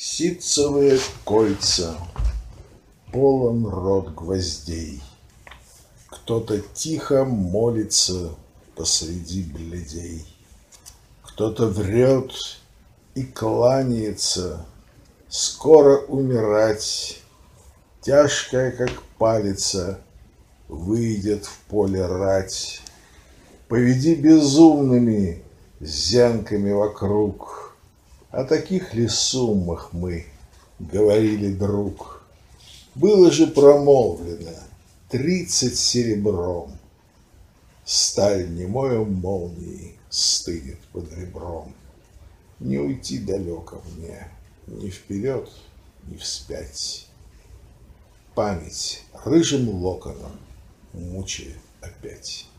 Ситцевые кольца, полон рот гвоздей. Кто-то тихо молится посреди бледей. Кто-то врет и кланяется, скоро умирать. Тяжкая, как палица, выйдет в поле рать. Поведи безумными зянками вокруг. О таких ли суммах мы говорили, друг? Было же промолвлено 30 серебром. Сталь немою молнией стынет под ребром. Не уйти далеко мне, ни вперед, ни вспять. Память рыжим локоном мучает опять.